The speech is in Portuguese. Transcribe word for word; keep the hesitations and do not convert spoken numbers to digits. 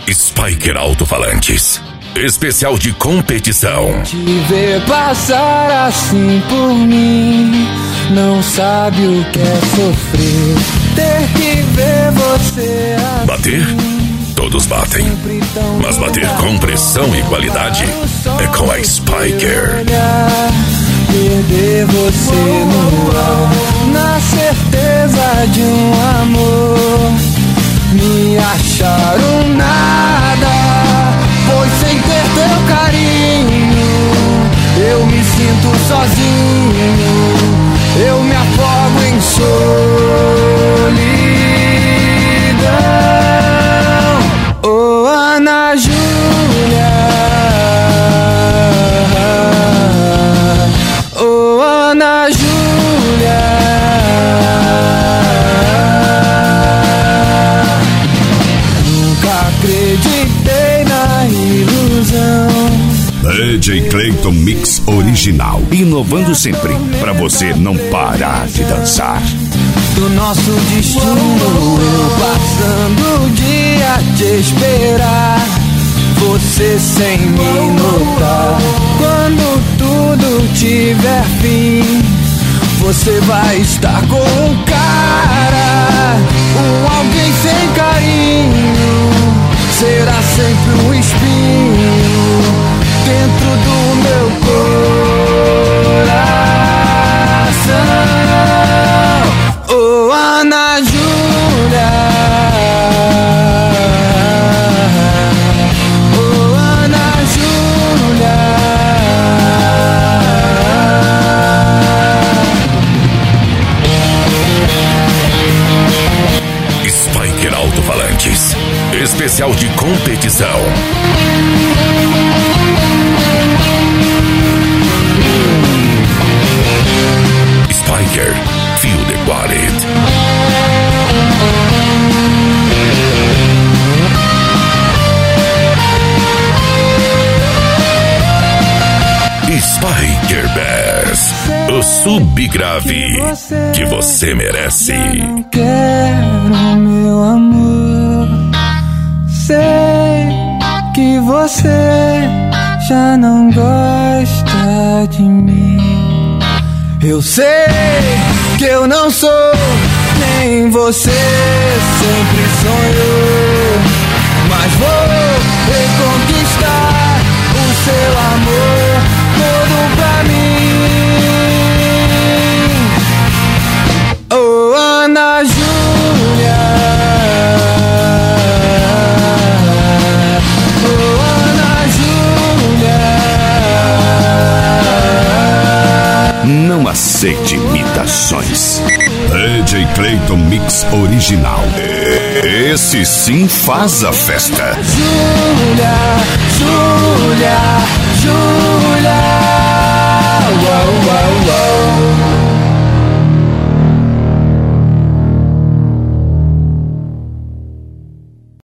Spiker Alto-Falantes. Especial de competição. Te ver passar assim por mim, não sabe o que é sofrer. Ter que ver você assim. Bater? Todos batem. Mas bater com pressão e qualidade é com a Spiker. Perder você no ar, na certeza de um amor. Me acharam nada, pois sem ter teu carinho eu me sinto sozinho, eu me afogo em solidão. Oh, Ana Júlia, oh, Ana Júlia, nunca acreditei na ilusão. D J Clayton Mix Original. Inovando sempre, pra você não parar de dançar. Do nosso destino, eu passando o dia a te esperar, você sem me notar. Quando tudo tiver fim, você vai estar com um cara, um alguém sem carinho. Será sempre um espinho dentro do meu coração. Oh, Ana Júlia, oh, Ana Júlia. Spiker Alto-Falantes. Especial de competição. Spiker, feel the quality. Spiker Bass, o subgrave que você merece. Não quero, meu amor, sei que você já não gosta de mim. Eu sei que eu não sou nem você sempre sonhou, mas vou reconquistar o seu amor todo pra mim. Oh, Ana Júlia, oh, Ana Júlia. Não aceite imitações. D J Clayton Mix Original. Esse sim faz a festa. Júlia, Júlia, Júlia.